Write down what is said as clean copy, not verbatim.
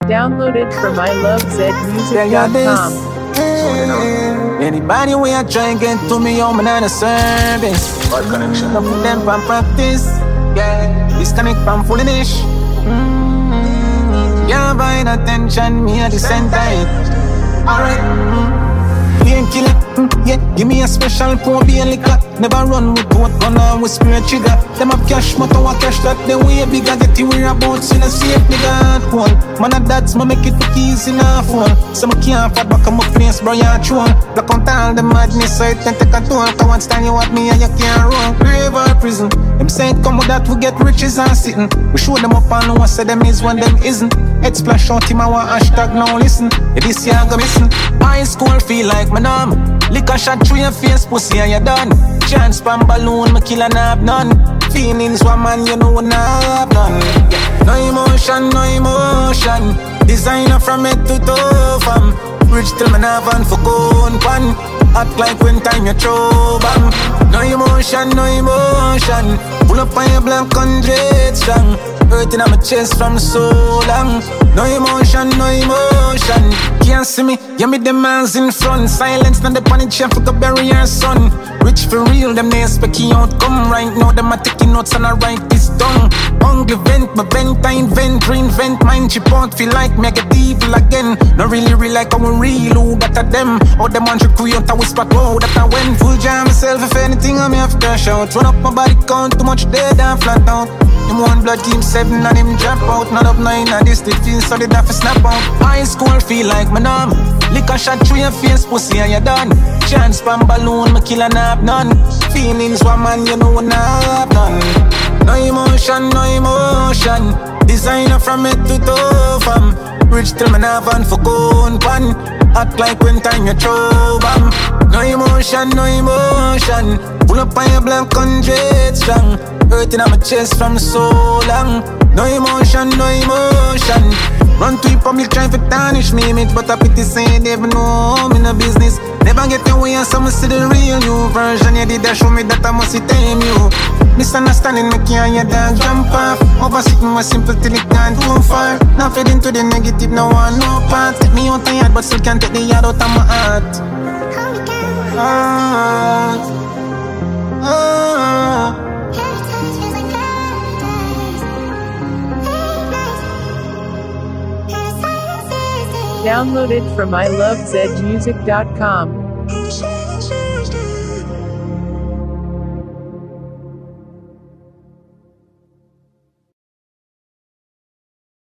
Downloaded from Tell you this. ilovezmusic.com. Anybody way I try and get to me, I'm not a service. Bad connection. Enough of them from practice. Yeah, disconnect from foolishness. Yeah, buying attention, me at the center. Alright. Painkiller, yeah, give me a special probate liquor. Never run with what gun on with spirit trigger. Them have cash, but I cash that the way bigger. Get you wear about in a safe nigga phone. Man a dads, me make it look easy in a phone. So me can't fight back on my face, bro, you're true. Black on all the madness, so it can take a toll. Cause one stand you at me and you can't run. Grave or prison. Them say it come with that, we get riches and sitting. We show them up and no one say them is when them isn't. Head splash out him, I want hashtag now listen. Yeah, this year I go missing. High school feel like my numb. Liquor shot through your face, pussy and you done. Chance pan balloon, me kill and have none. Feelings one man, you know when I have none. Yeah. No emotion, no emotion. Designer from head to toe, fam. Bridge till me have on for gun pan. Act like when time you throw bang. No emotion, no emotion. Pull up on your black 100 strong. Hurting on my chest from so long. No emotion, no emotion. Can't see me, yeah me them hands in front. Silence, not the panic, chef, look a barrier, son. Rich for real, them they expect you outcome. Right now, them are taking notes and I write this down. Hungry vent, my vent, I invent, reinvent. Mind chip out, feel like me get evil again. Not really real like I'm real, who that are them. All them on create a whisper, oh that I went. Full jam myself, if anything I may have cash out. Run up my body count, too much dead and flat out. Him one blood team 7 and him drop out. Not up 9 and this it feels so they have to snap out. High school feel like my numb. Liquor shot through your face, pussy and you done. Chance pan balloon, me kill and have none. Feelings one man, you know when I have none. No emotion, no emotion. Designer from head to toe, fam. Rich till me have on for gun pan. Act like when time you throw bam. No emotion, no emotion. Pull up on your black 100 strong. Hurting on my chest from so long. No emotion, no emotion. Run to the public trying to tarnish me image, but I pity say they never know I'm in a business. Never get away and some see the real you version. You did that show me that I must tame you. Misunderstanding me can't your dog jump off. Oversitting my simple till it can't go far. Now fed into the negative, no one no part. Take me out tired but still can't take the yard out of my heart. Downloaded from ilovezmusic.com.